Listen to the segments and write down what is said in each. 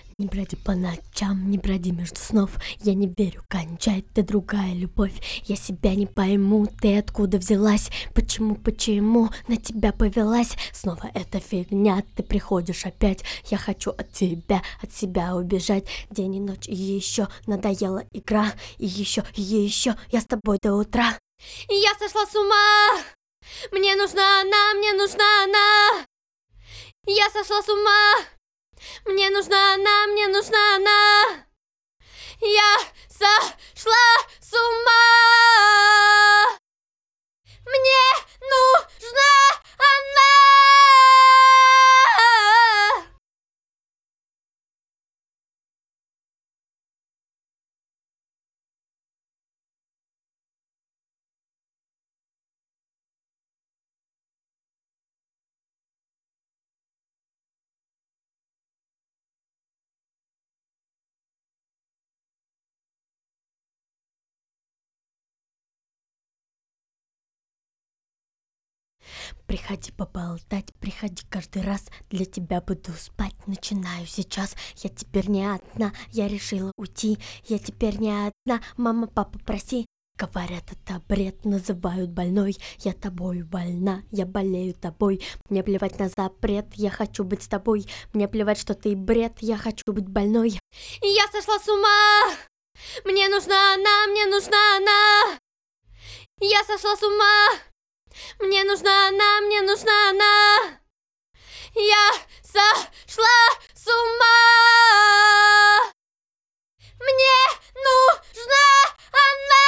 Не броди по ночам, не броди между снов. Я не верю, кончай, ты другая любовь. Я себя не пойму, ты откуда взялась? Почему на тебя повелась? Снова эта фигня, ты приходишь опять. Я хочу от тебя, от себя убежать. День и ночь, и еще надоела игра. И еще, я с тобой до утра. Я сошла с ума, мне нужна она. Я сошла с ума, мне нужна она. Я сошла с ума, мне нужна она. Приходи поболтать, приходи каждый раз. Для тебя буду спать, начинаю сейчас. Я теперь не одна, я решила уйти. Я теперь не одна, мама, папа, проси. Говорят, это бред, называют больной. Я тобою больна, я болею тобой. Мне плевать на запрет, я хочу быть с тобой. Мне плевать, что ты бред, я хочу быть больной. Я сошла с ума, мне нужна она. Я сошла с ума, мне нужна она. Я сошла с ума, мне нужна она.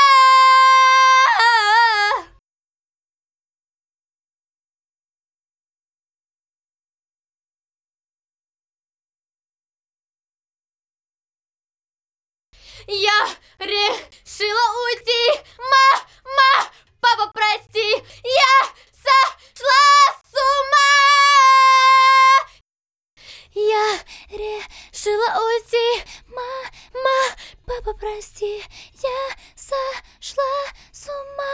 Я решила уйти, мама, папа, прости. Я сошла с ума. Я решила уйти, мама, папа, прости. Я сошла с ума.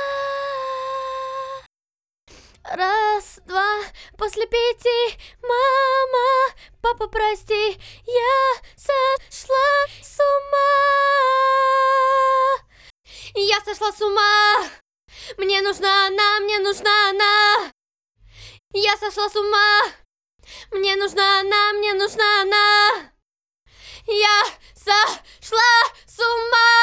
Раз, два, после 5, мама, папа, прости. Я сошла с ума. Я сошла с ума, мне нужна она. Я сошла с ума, мне нужна она. Я сошла с ума.